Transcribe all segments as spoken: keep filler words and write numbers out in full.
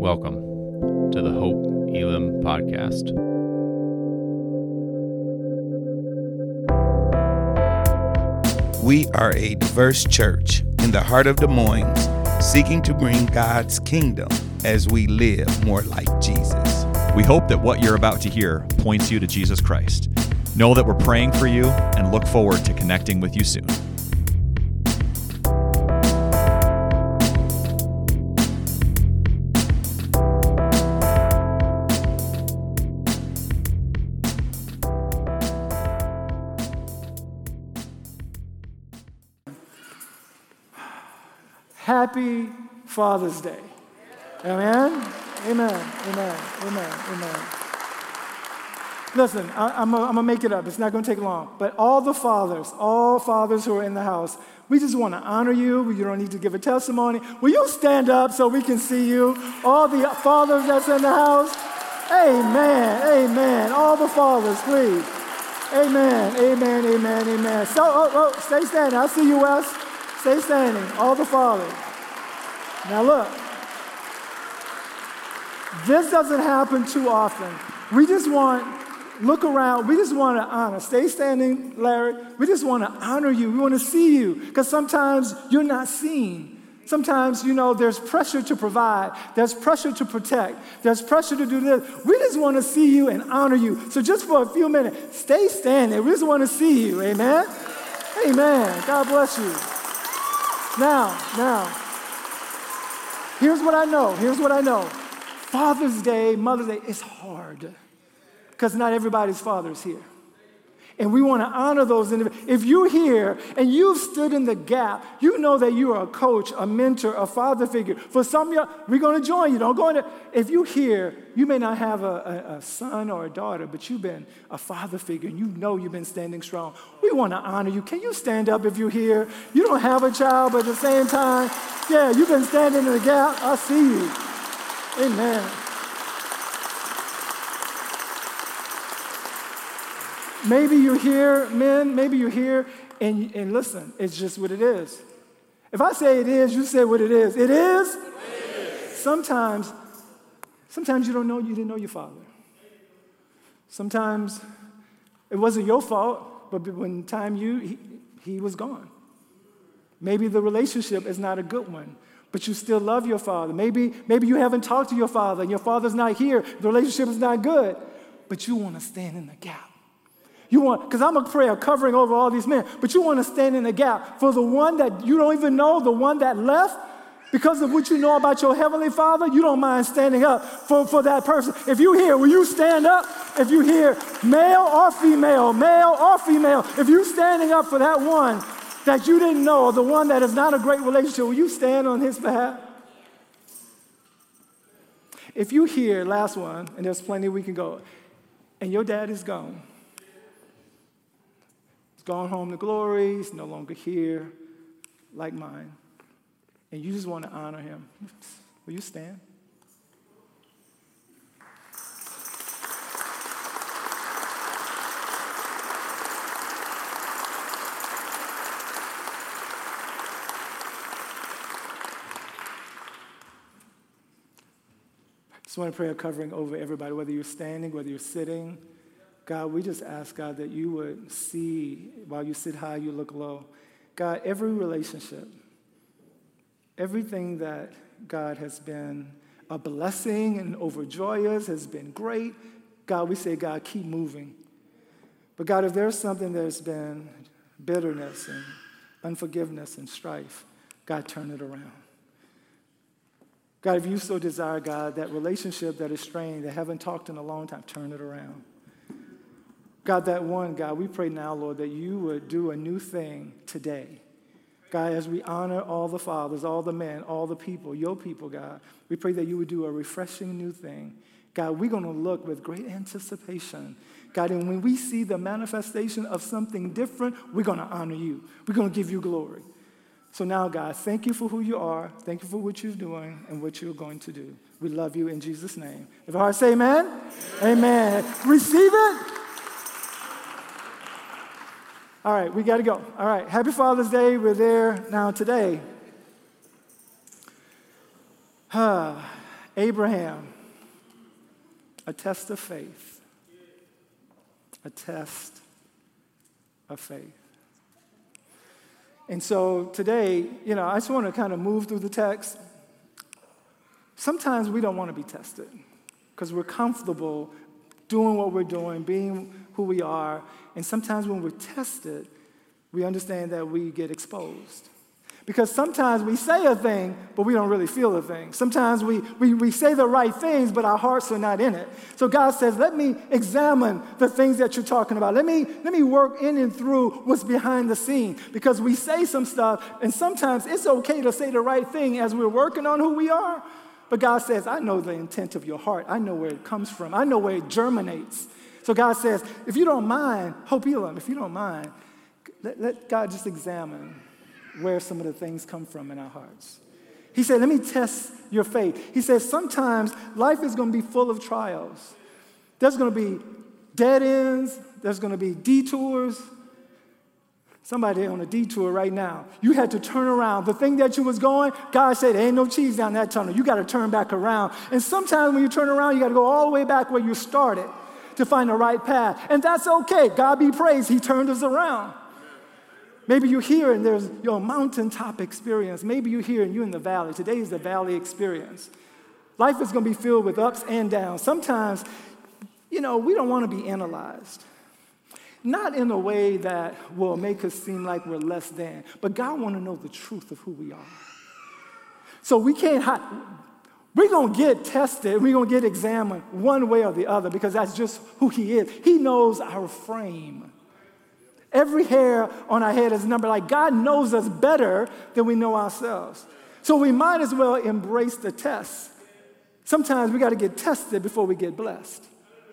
Welcome to the Hope Elam podcast. We are a diverse church in the heart of Des Moines, seeking to bring God's kingdom as we live more like Jesus. We hope that what you're about to hear points you to Jesus Christ. Know that we're praying for you and look forward to connecting with you soon. Happy Father's Day. Amen? Amen. Amen. Amen. Amen. Listen, I, I'm going to make it up. It's not going to take long. But all the fathers, all fathers who are in the house, we just want to honor you. You don't need to give a testimony. Will you stand up so we can see you? All the fathers that's in the house. Amen. Amen. All the fathers, please. Amen. Amen. Amen. Amen. So, oh, oh, stay standing. I see you, Wes. Stay standing, all the fathers. Now look, this doesn't happen too often. We just want, look around, we just want to honor. Stay standing, Larry. We just want to honor you. We want to see you, because sometimes you're not seen. Sometimes, you know, there's pressure to provide. There's pressure to protect. There's pressure to do this. We just want to see you and honor you. So just for a few minutes, stay standing. We just want to see you, amen? Amen. God bless you. Now, now, here's what I know. Here's what I know. Father's Day, Mother's Day is hard because not everybody's father is here. And we want to honor those individuals. If you're here and you've stood in the gap, you know that you are a coach, a mentor, a father figure. For some of you, we're going to join you. Don't go in there. If you're here, you may not have a, a, a son or a daughter, but you've been a father figure, and you know you've been standing strong. We want to honor you. Can you stand up if you're here? You don't have a child, but at the same time, yeah, you've been standing in the gap. I see you. Amen. Maybe you're here, men, maybe you're here, and, and listen, it's just what it is. If I say it is, you say what it is. It is? It is. Sometimes, sometimes you don't know you didn't know your father. Sometimes it wasn't your fault, but when time you, he, he was gone. Maybe the relationship is not a good one, but you still love your father. Maybe, maybe you haven't talked to your father, and your father's not here. The relationship is not good, but you want to stand in the gap. You want, because I'm a prayer covering over all these men, but you want to stand in the gap for the one that you don't even know, the one that left, because of what you know about your Heavenly Father, you don't mind standing up for, for that person. If you're here, will you stand up? If you're here, male or female, male or female, if you're standing up for that one that you didn't know, or the one that is not a great relationship, will you stand on his behalf? If you're here, last one, and there's plenty we can go, and your dad is gone, he's gone home to glory, he's no longer here, like mine. And you just want to honor him. Will you stand? Just want to pray a covering over everybody, whether you're standing, whether you're sitting. God, we just ask, God, that you would see, while you sit high, you look low. God, every relationship, everything that, God, has been a blessing and overjoy us, has been great. God, we say, God, keep moving. But God, if there's something that's been bitterness and unforgiveness and strife, God, turn it around. God, if you so desire, God, that relationship that is strained, that haven't talked in a long time, turn it around. God, that one, God, we pray now, Lord, that you would do a new thing today. God, as we honor all the fathers, all the men, all the people, your people, God, we pray that you would do a refreshing new thing. God, we're going to look with great anticipation. God, and when we see the manifestation of something different, we're going to honor you. We're going to give you glory. So now, God, thank you for who you are. Thank you for what you're doing and what you're going to do. We love you in Jesus' name. If our heart say amen, amen. Amen. Receive it. All right, we got to go. All right, happy Father's Day. We're there now today. Abraham, a test of faith. A test of faith. And so today, you know, I just want to kind of move through the text. Sometimes we don't want to be tested because we're comfortable doing what we're doing, being who we are. And sometimes when we're tested, we understand that we get exposed. Because sometimes we say a thing, but we don't really feel a thing. Sometimes we, we, we say the right things, but our hearts are not in it. So God says, let me examine the things that you're talking about. Let me, let me work in and through what's behind the scene. Because we say some stuff, and sometimes it's okay to say the right thing as we're working on who we are. But God says, I know the intent of your heart. I know where it comes from. I know where it germinates. So God says, if you don't mind, Hope Elam, if you don't mind, let, let God just examine where some of the things come from in our hearts. He said, let me test your faith. He says, sometimes life is going to be full of trials. There's going to be dead ends. There's going to be detours. Somebody on a detour right now. You had to turn around. The thing that you was going, God said, there ain't no cheese down that tunnel. You got to turn back around. And sometimes when you turn around, you got to go all the way back where you started to find the right path. And that's okay. God be praised. He turned us around. Maybe you're here and there's your mountaintop experience. Maybe you're here and you're in the valley. Today is the valley experience. Life is going to be filled with ups and downs. Sometimes, you know, we don't want to be analyzed. Not in a way that will make us seem like we're less than, but God wants to know the truth of who we are. So we can't hide. We're going to get tested. We're going to get examined one way or the other because that's just who he is. He knows our frame. Every hair on our head is numbered. Like God knows us better than we know ourselves. So we might as well embrace the test. Sometimes we got to get tested before we get blessed.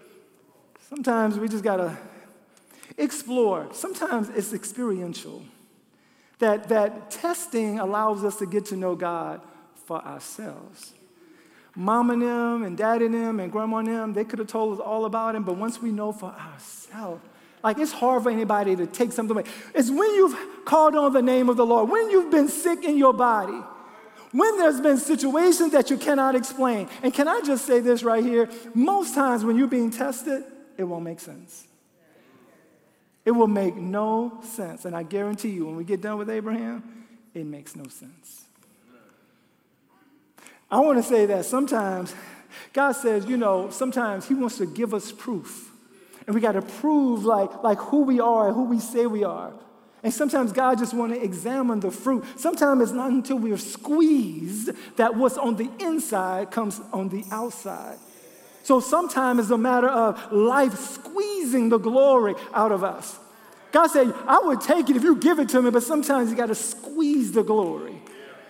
Sometimes we just got to explore. Sometimes it's experiential. That, that testing allows us to get to know God for ourselves. Mom and them and dad and them and grandma and them, they could have told us all about him, but once we know for ourselves, like, it's hard for anybody to take something away. It's when you've called on the name of the Lord, when you've been sick in your body, when there's been situations that you cannot explain. And can I just say this right here? Most times when you're being tested, it won't make sense. It will make no sense. And I guarantee you, when we get done with Abraham, it makes no sense. I want to say that sometimes God says, you know, sometimes he wants to give us proof. And we got to prove like, like who we are and who we say we are. And sometimes God just wants to examine the fruit. Sometimes it's not until we're squeezed that what's on the inside comes on the outside. So sometimes it's a matter of life squeezing the glory out of us. God said, I would take it if you give it to me, but sometimes you got to squeeze the glory.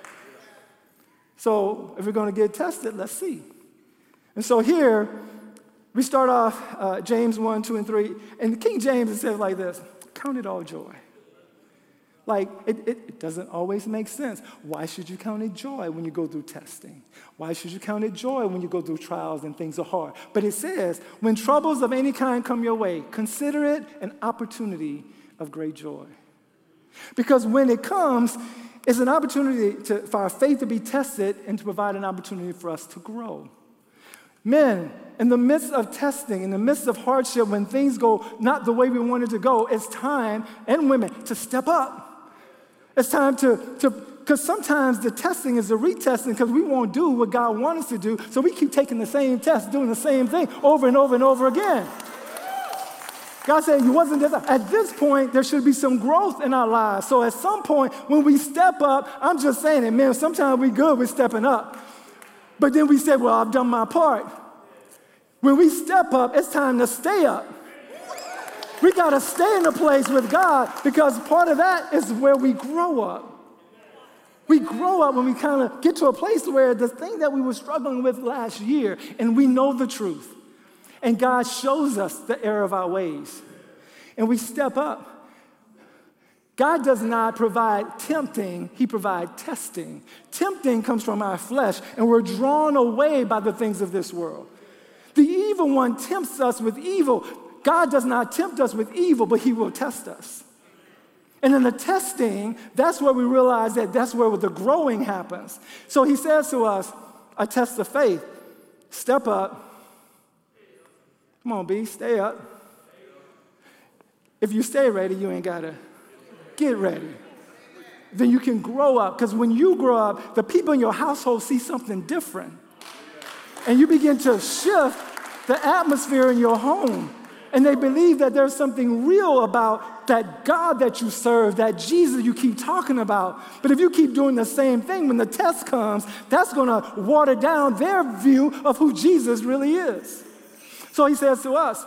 So if we're going to get tested, let's see. And so here, we start off uh, James one, two, and three. And the King James, it says like this, count it all joy. Like, it, it, it doesn't always make sense. Why should you count it joy when you go through testing? Why should you count it joy when you go through trials and things are hard? But it says, when troubles of any kind come your way, consider it an opportunity of great joy. Because when it comes, it's an opportunity to, for our faith to be tested and to provide an opportunity for us to grow. Men, in the midst of testing, in the midst of hardship, when things go not the way we wanted to go, it's time, and women, to step up. It's time to, to because sometimes the testing is the retesting because we won't do what God wants us to do, so we keep taking the same test, doing the same thing over and over and over again. God said, you wasn't this. At this point, there should be some growth in our lives. So at some point, when we step up, I'm just saying it, man, sometimes we good with stepping up. But then we say, well, I've done my part. When we step up, it's time to stay up. We got to stay in a place with God because part of that is where we grow up. We grow up when we kind of get to a place where the thing that we were struggling with last year, and we know the truth. And God shows us the error of our ways. And we step up. God does not provide tempting, he provides testing. Tempting comes from our flesh, and we're drawn away by the things of this world. The evil one tempts us with evil. God does not tempt us with evil, but he will test us. And in the testing, that's where we realize that that's where the growing happens. So he says to us, a test of faith. Step up. Come on, B, stay up. If you stay ready, you ain't got to get ready. Then you can grow up, because when you grow up, the people in your household see something different. And you begin to shift the atmosphere in your home. And they believe that there's something real about that God that you serve, that Jesus you keep talking about. But if you keep doing the same thing, when the test comes, that's going to water down their view of who Jesus really is. So he says to us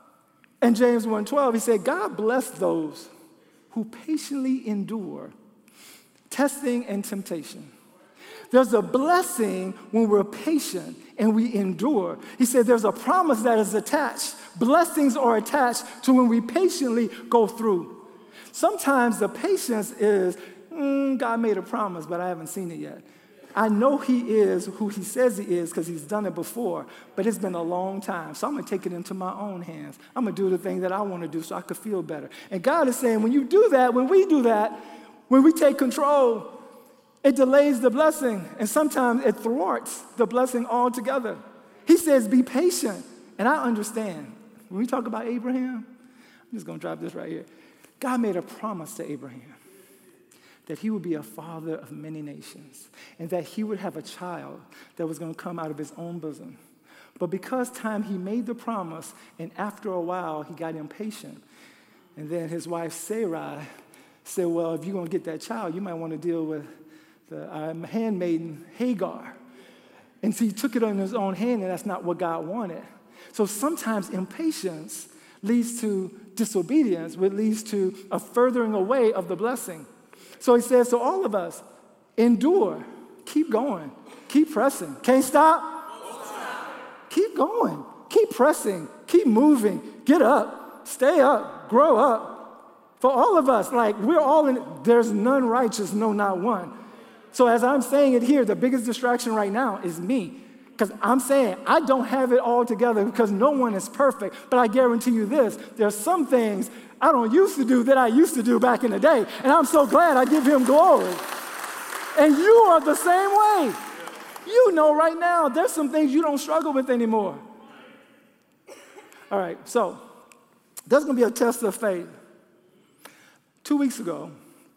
in James one twelve, he said, God bless those who patiently endure testing and temptation. There's a blessing when we're patient and we endure. He said there's a promise that is attached. Blessings are attached to when we patiently go through. Sometimes the patience is, mm, God made a promise, but I haven't seen it yet. I know he is who he says he is because he's done it before, but it's been a long time. So I'm going to take it into my own hands. I'm going to do the thing that I want to do so I could feel better. And God is saying, when you do that, when we do that, when we take control, it delays the blessing, and sometimes it thwarts the blessing altogether. He says, be patient. And I understand. When we talk about Abraham, I'm just going to drop this right here. God made a promise to Abraham that he would be a father of many nations and that he would have a child that was going to come out of his own bosom. But because time he made the promise, and after a while he got impatient, and then his wife Sarai said, well, if you're going to get that child, you might want to deal with the um, handmaiden Hagar. And so he took it on his own hand, and that's not what God wanted. So sometimes impatience leads to disobedience, which leads to a furthering away of the blessing. So he says to all of us, endure, keep going, keep pressing. Can't stop? Won't stop. Keep going, keep pressing, keep moving, get up, stay up, grow up. For all of us, like we're all in, there's none righteous, no, not one. So as I'm saying it here, the biggest distraction right now is me. Because I'm saying I don't have it all together because no one is perfect. But I guarantee you this, there's some things I don't used to do that I used to do back in the day. And I'm so glad I give him glory. And you are the same way. You know right now there's some things you don't struggle with anymore. All right, so there's going to be a test of faith. Two weeks ago,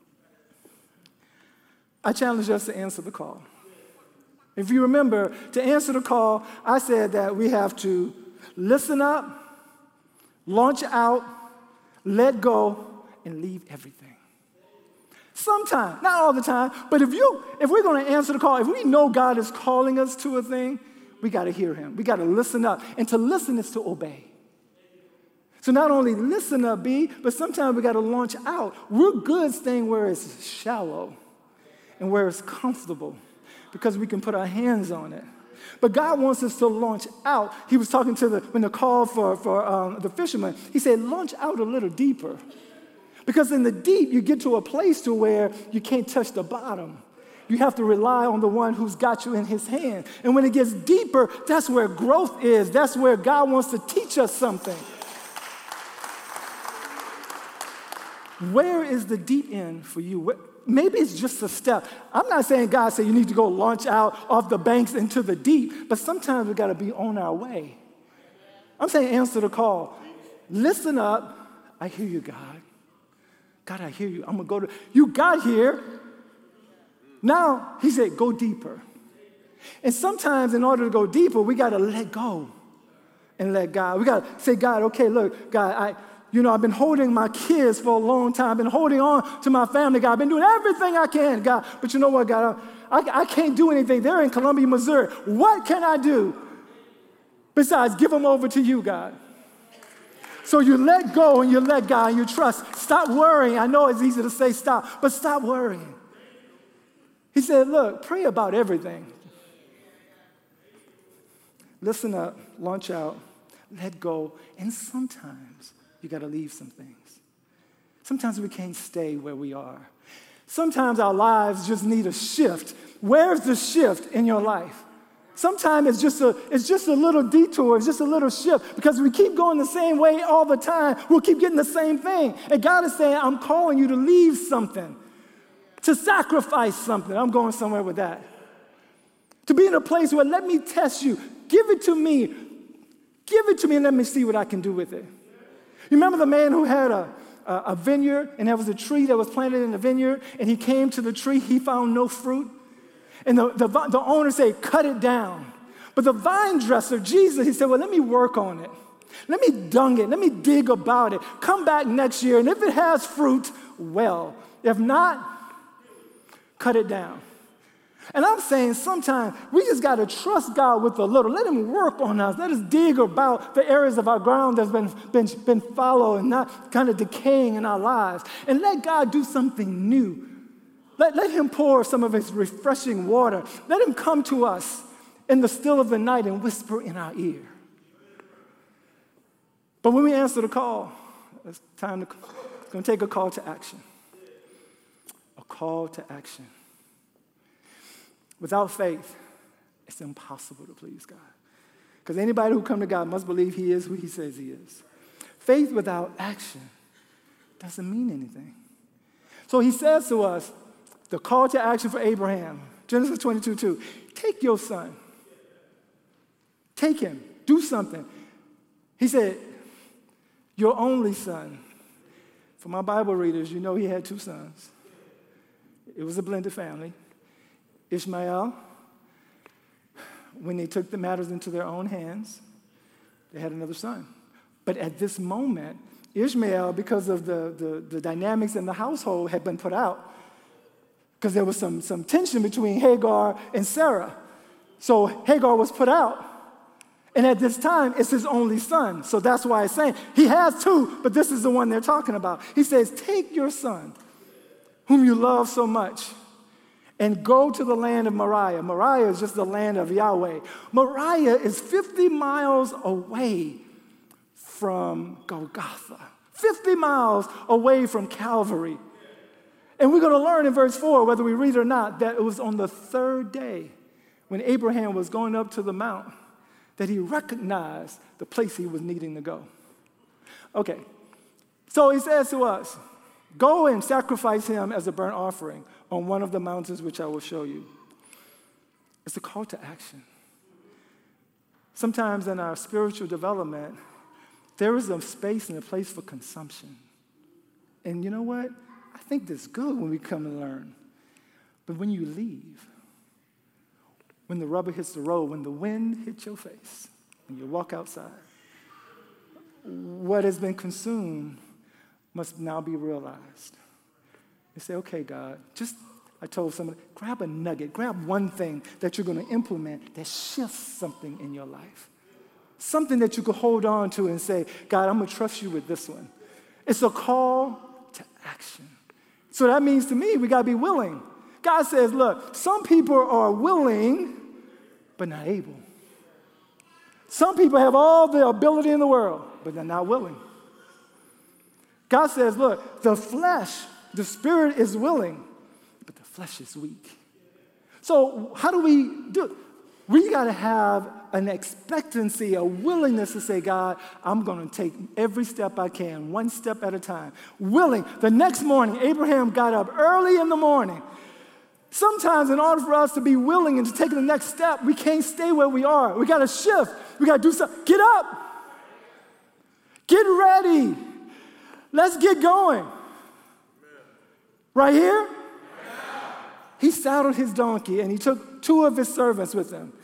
I challenged us to answer the call. If you remember, to answer the call, I said that we have to listen up, launch out, let go, and leave everything. Sometimes, not all the time, but if you, if we're going to answer the call, if we know God is calling us to a thing, we got to hear him. We got to listen up. And to listen is to obey. So not only listen up, B, but sometimes we got to launch out. We're good staying where it's shallow and where it's comfortable because we can put our hands on it. But God wants us to launch out. He was talking to the, when the call for, for um, the fishermen, he said, launch out a little deeper. Because in the deep, you get to a place to where you can't touch the bottom. You have to rely on the one who's got you in his hand. And when it gets deeper, that's where growth is. That's where God wants to teach us something. Where is the deep end for you? Where, maybe it's just a step. I'm not saying God said you need to go launch out off the banks into the deep, but sometimes we got to be on our way. I'm saying answer the call. Listen up. I hear you, God. God, I hear you. I'm going to go to, you got here. Now, he said, go deeper. And sometimes in order to go deeper, we got to let go and let God. We got to say, God, okay, look, God, I, you know, I've been holding my kids for a long time. I've been holding on to my family, God. I've been doing everything I can, God. But you know what, God? I, I can't do anything. They're in Columbia, Missouri. What can I do besides give them over to you, God? So you let go and you let God and you trust. Stop worrying. I know it's easy to say stop, but stop worrying. He said, look, pray about everything. Listen up, launch out, let go, and sometimes you got to leave some things. Sometimes we can't stay where we are. Sometimes our lives just need a shift. Where's the shift in your life? Sometimes it's just a it's just a little detour, it's just a little shift because we keep going the same way all the time. We'll keep getting the same thing. And God is saying, I'm calling you to leave something, to sacrifice something. I'm going somewhere with that. To be in a place where let me test you. give it to me. Give it to me and let me see what I can do with it. You remember the man who had a, a, a vineyard, and there was a tree that was planted in the vineyard, and he came to the tree, he found no fruit. And the, the, the owner said, cut it down. But the vine dresser, Jesus, he said, well, let me work on it. Let me dung it. Let me dig about it. Come back next year, and if it has fruit, well. If not, cut it down. And I'm saying sometimes we just got to trust God with a little. Let him work on us. Let us dig about the areas of our ground that's been, been, been fallow and not kind of decaying in our lives. And let God do something new. Let, let him pour some of his refreshing water. Let him come to us in the still of the night and whisper in our ear. But when we answer the call, it's time to, it's going to take a call to action. A call to action. Without faith, it's impossible to please God. Because anybody who comes to God must believe he is who he says he is. Faith without action doesn't mean anything. So he says to us, the call to action for Abraham, Genesis twenty-two two, take your son. Take him. Do something. He said, your only son. For my Bible readers, you know he had two sons. It was a blended family. Ishmael, when they took the matters into their own hands, they had another son. But at this moment, Ishmael, because of the, the, the dynamics in the household, had been put out because there was some, some tension between Hagar and Sarah. So Hagar was put out. And at this time, it's his only son. So that's why it's saying he has two, but this is the one they're talking about. He says, take your son, whom you love so much, and go to the land of Moriah. Moriah is just the land of Yahweh. Moriah is fifty miles away from Golgotha, fifty miles away from Calvary. And we're going to learn in verse four, whether we read it or not, that it was on the third day when Abraham was going up to the mount that he recognized the place he was needing to go. Okay, so he says to us, go and sacrifice him as a burnt offering on one of the mountains which I will show you. It's a call to action. Sometimes in our spiritual development, there is a space and a place for consumption. And you know what? I think that's good when we come and learn. But when you leave, when the rubber hits the road, when the wind hits your face, when you walk outside, what has been consumed must now be realized. You say, okay, God, just, I told somebody, grab a nugget, grab one thing that you're going to implement that shifts something in your life. Something that you could hold on to and say, God, I'm going to trust you with this one. It's a call to action. So that means to me, we got to be willing. God says, look, some people are willing, but not able. Some people have all the ability in the world, but they're not willing. God says, look, the flesh, the spirit is willing, but the flesh is weak. So how do we do it? We got to have an expectancy, a willingness to say, God, I'm going to take every step I can, one step at a time. Willing. The next morning, Abraham got up early in the morning. Sometimes in order for us to be willing and to take the next step, we can't stay where we are. We got to shift. We got to do something. Get up. Get ready. Let's get going. Right here? He saddled his donkey and he took two of his servants with him.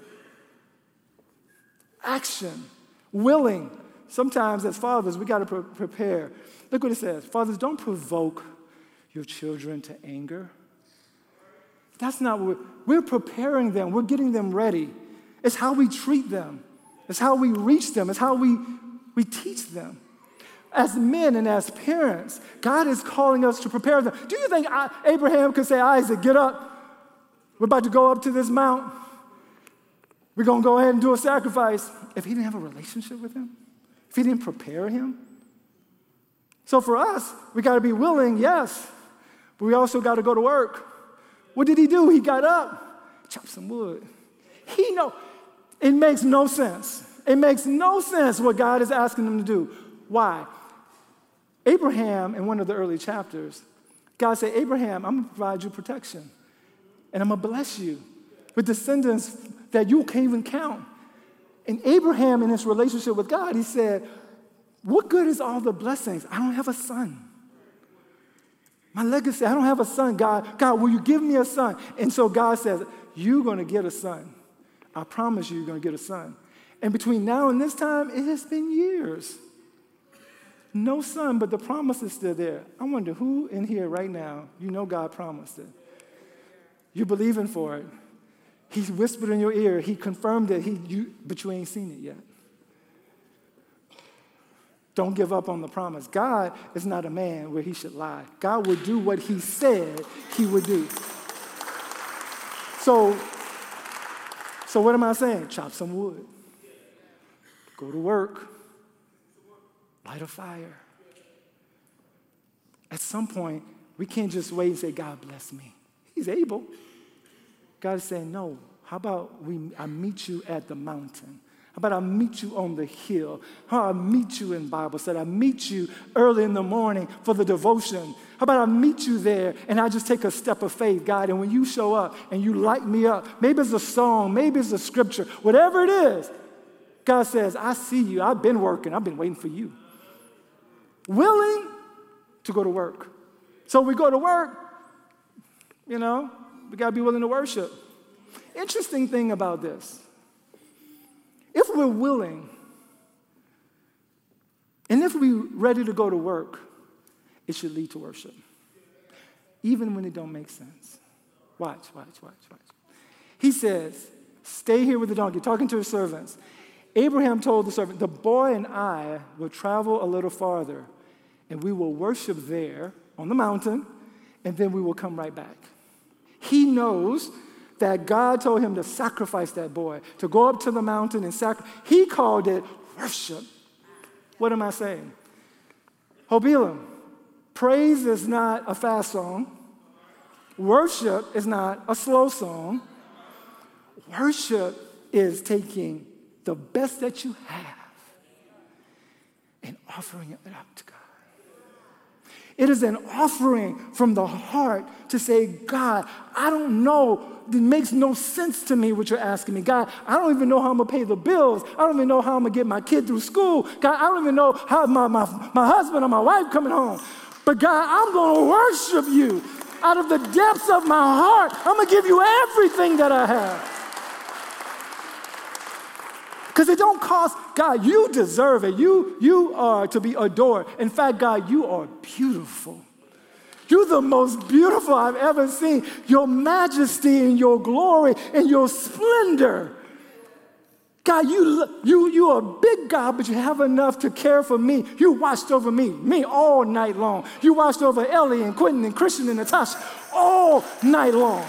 Action, willing. Sometimes as fathers, we got to pre- prepare. Look what it says. Fathers, don't provoke your children to anger. That's not what we're, we're preparing them. We're getting them ready. It's how we treat them. It's how we reach them. It's how we, we teach them. As men and as parents, God is calling us to prepare them. Do you think I, Abraham could say, Isaac, get up. We're about to go up to this mount. We're going to go ahead and do a sacrifice. If he didn't have a relationship with him, if he didn't prepare him. So for us, we got to be willing, yes, but we also got to go to work. What did he do? He got up, chopped some wood. He know it makes no sense. It makes no sense what God is asking him to do. Why? Abraham, in one of the early chapters, God said, Abraham, I'm going to provide you protection. And I'm going to bless you with descendants that you can't even count. And Abraham, in his relationship with God, he said, what good is all the blessings? I don't have a son. My legacy, I don't have a son, God. God, will you give me a son? And so God says, you're going to get a son. I promise you, you're going to get a son. And between now and this time, it has been years. No son, but the promise is still there. I wonder who in here right now, you know God promised it. You're believing for it. He's whispered in your ear. He confirmed it, he, you, but you ain't seen it yet. Don't give up on the promise. God is not a man where he should lie. God will do what he said he would do. So, so what am I saying? Chop some wood. Go to work. Light a fire. At some point, we can't just wait and say, God bless me. He's able. God is saying, no, how about we? I meet you at the mountain? How about I meet you on the hill? How about I meet you in Bible study? I meet you early in the morning for the devotion. How about I meet you there and I just take a step of faith, God, and when you show up and you light me up, maybe it's a song, maybe it's a scripture, whatever it is, God says, I see you. I've been working. I've been waiting for you. Willing to go to work. So we go to work, you know, we got to be willing to worship. Interesting thing about this. If we're willing, and if we're ready to go to work, it should lead to worship. Even when it don't make sense. Watch, watch, watch, watch. He says, stay here with the donkey, talking to his servants. Abraham told the servant, the boy and I will travel a little farther, and we will worship there on the mountain, and then we will come right back. He knows that God told him to sacrifice that boy, to go up to the mountain and sacrifice. He called it worship. What am I saying? Hope Elam, praise is not a fast song. Worship is not a slow song. Worship is taking the best that you have and offering it up to God. It is an offering from the heart to say, God, I don't know. It makes no sense to me what you're asking me. God, I don't even know how I'm going to pay the bills. I don't even know how I'm going to get my kid through school. God, I don't even know how my, my, my husband or my wife coming home. But God, I'm going to worship you out of the depths of my heart. I'm going to give you everything that I have. Because it don't cost, God, you deserve it. You, you are to be adored. In fact, God, you are beautiful. You're the most beautiful I've ever seen. Your majesty and your glory and your splendor. God, you, you, you are a big God, but you have enough to care for me. You watched over me, me all night long. You watched over Ellie and Quentin and Christian and Natasha all night long.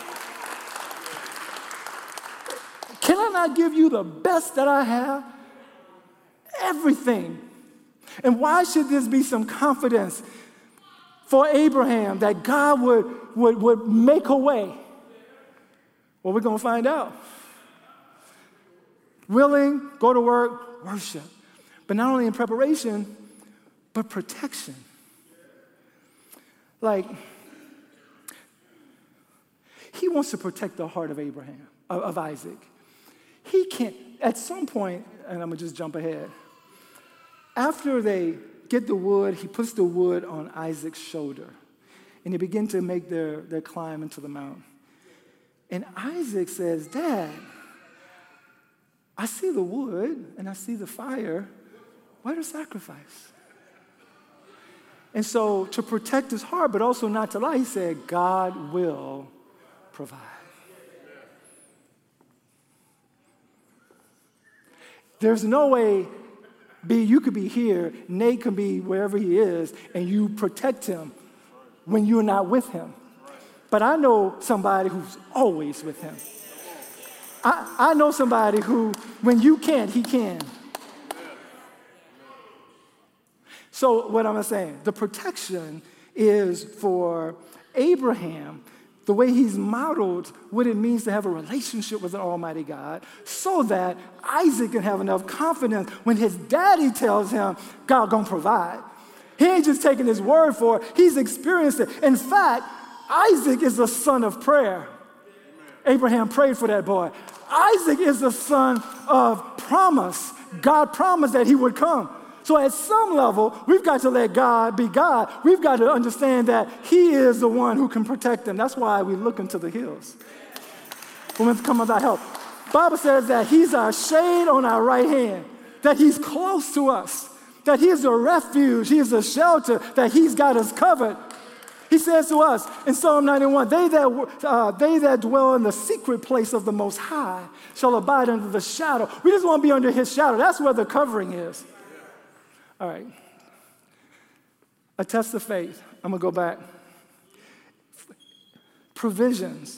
Can I not give you the best that I have? Everything. And why should this be some confidence for Abraham that God would, would, would make a way? Well, we're going to find out. Willing, go to work, worship. But not only in preparation, but protection. Like, he wants to protect the heart of Abraham, of, of Isaac. He can't, at some point, and I'm going to just jump ahead. After they get the wood, he puts the wood on Isaac's shoulder. And they begin to make their, their climb into the mountain. And Isaac says, Dad, I see the wood and I see the fire. Why the sacrifice? And so to protect his heart, but also not to lie, he said, God will provide. There's no way, B, you could be here, Nate can be wherever he is, and you protect him when you're not with him. But I know somebody who's always with him. I, I know somebody who, when you can't, he can. So what am I saying? The protection is for Abraham, the way he's modeled what it means to have a relationship with an almighty God, so that Isaac can have enough confidence when his daddy tells him, God gonna provide. He ain't just taking his word for it, he's experienced it. In fact, Isaac is the son of prayer. Abraham prayed for that boy. Isaac is the son of promise. God promised that he would come. So at some level, we've got to let God be God. We've got to understand that he is the one who can protect them. That's why we look into the hills. From whence cometh our help. Bible says that he's our shade on our right hand, that he's close to us, that he is a refuge, he is a shelter, that he's got us covered. He says to us in Psalm ninety-one, they that, uh, they that dwell in the secret place of the Most High shall abide under the shadow. We just want to be under his shadow. That's where the covering is. All right. A test of faith. I'm going to go back. Provisions.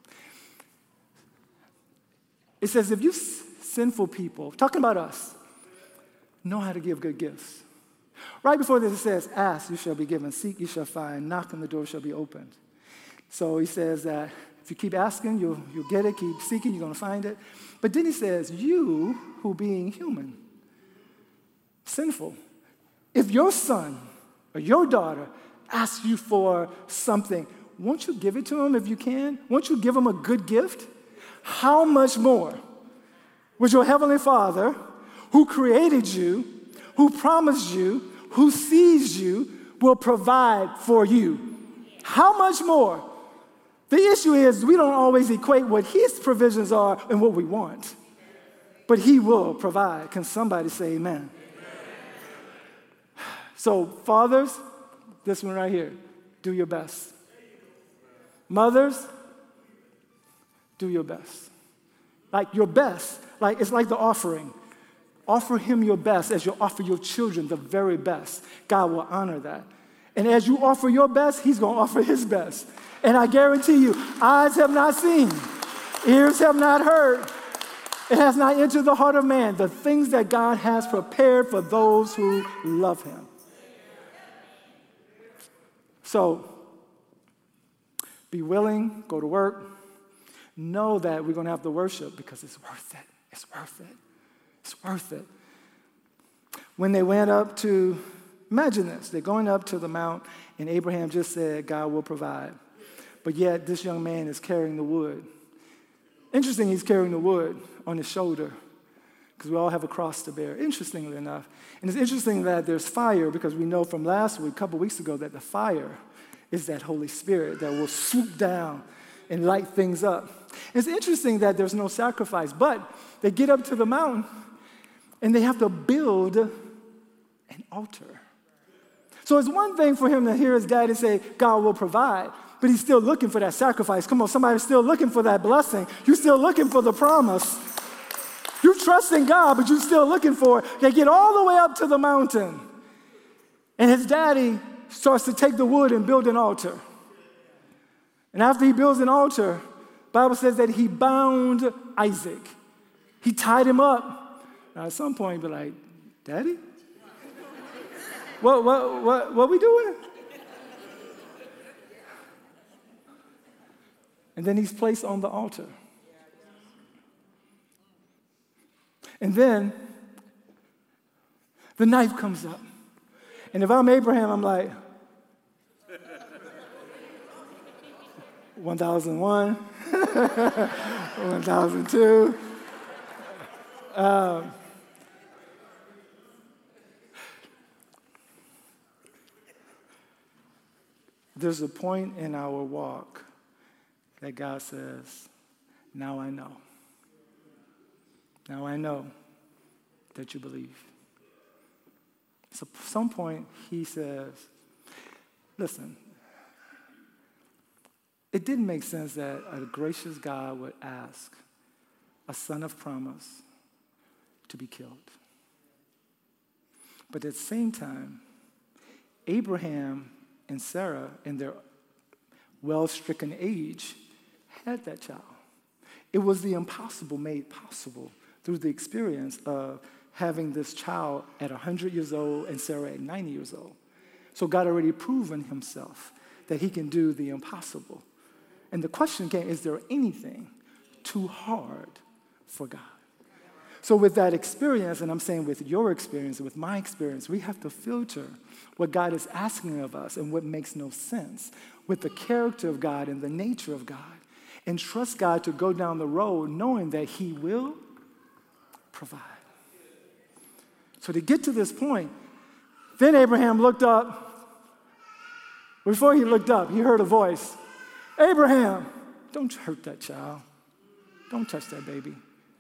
It says, if you sinful people, talking about us, know how to give good gifts. Right before this, it says, ask, you shall be given. Seek, you shall find. Knock, and the door shall be opened. So he says that if you keep asking, you'll, you'll get it. Keep seeking, you're going to find it. But then he says, you who being human, sinful, if your son or your daughter asks you for something, won't you give it to him if you can? Won't you give him a good gift? How much more would your heavenly Father, who created you, who promised you, who sees you, will provide for you? How much more? The issue is we don't always equate what his provisions are and what we want. But he will provide. Can somebody say amen? So fathers, this one right here, do your best. Mothers, do your best. Like your best. Like it's like the offering. Offer him your best as you offer your children the very best. God will honor that. And as you offer your best, he's going to offer his best. And I guarantee you, eyes have not seen, ears have not heard, it has not entered the heart of man, the things that God has prepared for those who love him. So, be willing, go to work. Know that we're going to have to worship because it's worth it. It's worth it. It's worth it. When they went up to, imagine this, they're going up to the mount, and Abraham just said, God will provide. But yet, this young man is carrying the wood. Interesting, he's carrying the wood on his shoulder because we all have a cross to bear, interestingly enough. And it's interesting that there's fire because we know from last week, a couple weeks ago, that the fire is that Holy Spirit that will swoop down and light things up. It's interesting that there's no sacrifice, but they get up to the mountain and they have to build an altar. So it's one thing for him to hear his daddy say, God will provide, but he's still looking for that sacrifice. Come on, somebody's still looking for that blessing. You're still looking for the promise. You trust in God, but you're still looking for it. They get all the way up to the mountain, and his daddy starts to take the wood and build an altar. And after he builds an altar, the Bible says that he bound Isaac. He tied him up. Now, at some point, he'd be like, Daddy? What, what, what, what we doing? And then he's placed on the altar. And then the knife comes up. And if I'm Abraham, I'm like, one thousand one, one thousand two. Um, there's a point in our walk that God says, now I know. Now I know that you believe. So at some point, he says, listen, it didn't make sense that a gracious God would ask a son of promise to be killed. But at the same time, Abraham and Sarah, in their well-stricken age, had that child. It was the impossible made possible through the experience of having this child at one hundred years old and Sarah at ninety years old. So God already proven himself that he can do the impossible. And the question came, is there anything too hard for God? So with that experience, and I'm saying with your experience, with my experience, we have to filter what God is asking of us and what makes no sense with the character of God and the nature of God. and trust God to go down the road knowing that he will provide. So to get to this point, then Abraham looked up. Before he looked up, he heard a voice. Abraham, don't hurt that child. Don't touch that baby.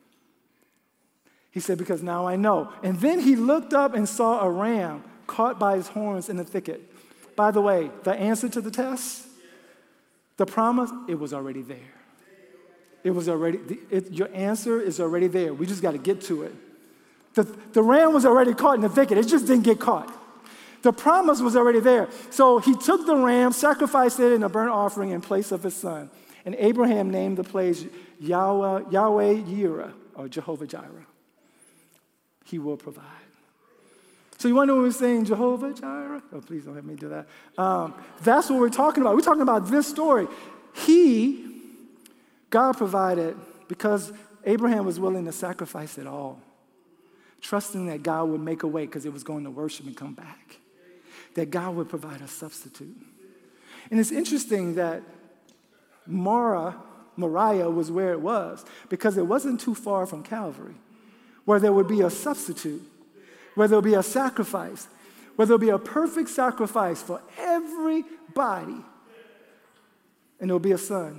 He said, because now I know. And then he looked up and saw a ram caught by his horns in the thicket. By the way, the answer to the test, the promise, it was already there. It was already, it, your answer is already there. We just got to get to it. The, the ram was already caught in the thicket. It just didn't get caught. The promise was already there. So he took the ram, sacrificed it in a burnt offering in place of his son. And Abraham named the place Yahweh, Yahweh Yireh, or Jehovah Jireh. He will provide. So you wonder when we're saying Jehovah Jireh? Oh, please don't have me do that. Um, that's what we're talking about. We're talking about this story. He, God provided because Abraham was willing to sacrifice it all, trusting that God would make a way because it was going to worship and come back, that God would provide a substitute. And it's interesting that Mara, Moriah was where it was because it wasn't too far from Calvary, where there would be a substitute, where there would be a sacrifice, where there would be a perfect sacrifice for everybody. And there would be a son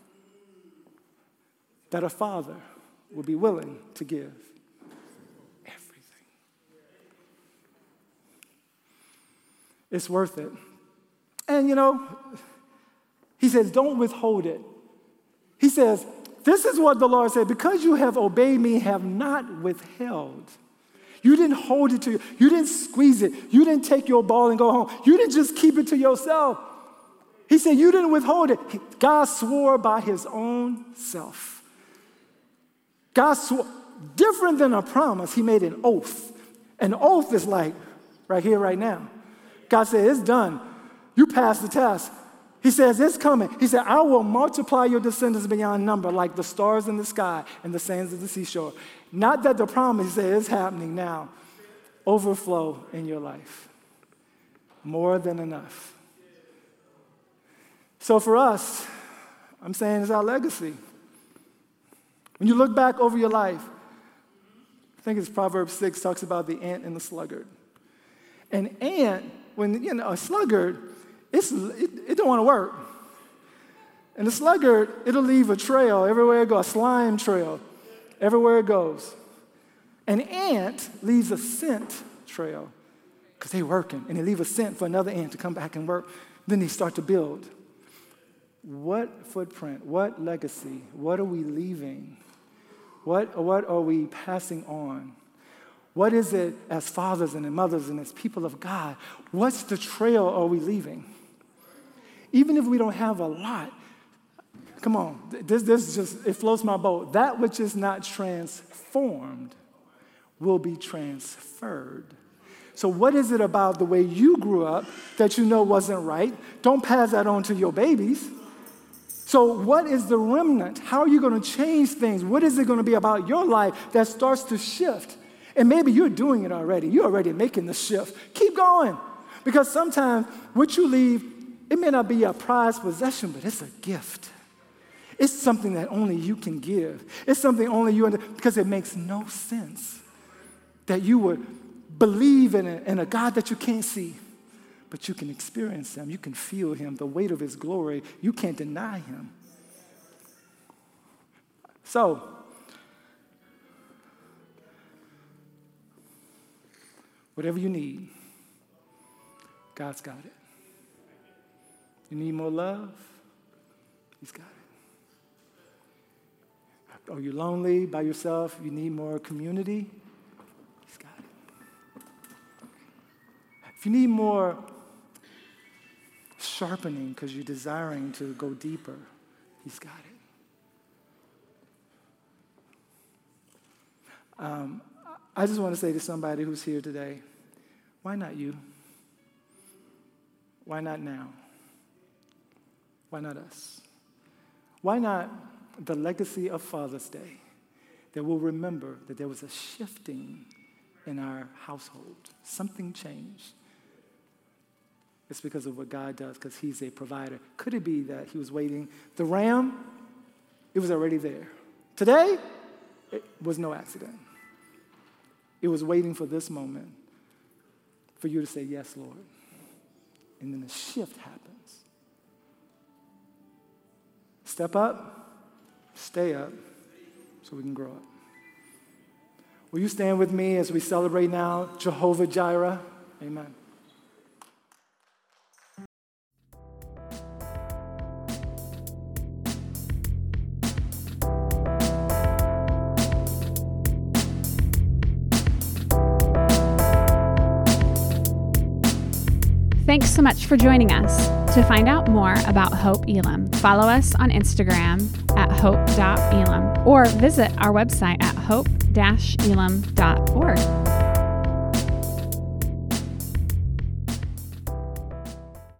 that a father would be willing to give everything. It's worth it. And you know, he says, don't withhold it. He says, this is what the Lord said, because you have obeyed me, have not withheld. You didn't hold it to you. You didn't squeeze it. You didn't take your ball and go home. You didn't just keep it to yourself. He said, you didn't withhold it. God swore by his own self. God swore, different than a promise, he made an oath. An oath is like right here, right now. God said, it's done. You passed the test. He says, it's coming. He said, I will multiply your descendants beyond number like the stars in the sky and the sands of the seashore. Not that the promise, he said, is happening now. Overflow in your life. More than enough. So for us, I'm saying it's our legacy. When you look back over your life, I think it's Proverbs six talks about the ant and the sluggard. An ant, when, you know, a sluggard, It's, it, it don't want to work. And the sluggard, it'll leave a trail everywhere it goes, a slime trail everywhere it goes. An ant leaves a scent trail because they're working, and they leave a scent for another ant to come back and work. Then they start to build. What footprint, what legacy, what are we leaving? What, what are we passing on? What is it as fathers and as mothers and as people of God? What's the trail are we leaving? Even if we don't have a lot, come on, this, this just, it floats my boat. That which is not transformed will be transferred. So what is it about the way you grew up that you know wasn't right? Don't pass that on to your babies. So what is the remnant? How are you going to change things? What is it going to be about your life that starts to shift? And maybe you're doing it already. You're already making the shift. Keep going. Because sometimes what you leave, it may not be a prized possession, but it's a gift. It's something that only you can give. It's something only you, because it makes no sense that you would believe in a, in a God that you can't see, but you can experience him. You can feel him, the weight of his glory. You can't deny him. So, whatever you need, God's got it. You need more love? He's got it. Are you lonely by yourself? You need more community? He's got it. If you need more sharpening because you're desiring to go deeper, he's got it. Um, I just want to say to somebody who's here today, why not you? Why not now? Why not us? Why not the legacy of Father's Day that we'll remember that there was a shifting in our household. Something changed. It's because of what God does, because he's a provider. Could it be that he was waiting? The ram, It was already there. Today, it was no accident. It was waiting for this moment for you to say, yes, Lord. And then a shift happens. Step up, stay up, so we can grow up. Will you stand with me as we celebrate now Jehovah Jireh? Amen. Thanks so much for joining us. To find out more about Hope Elam, follow us on Instagram at hope dot elam or visit our website at hope dash elam dot org.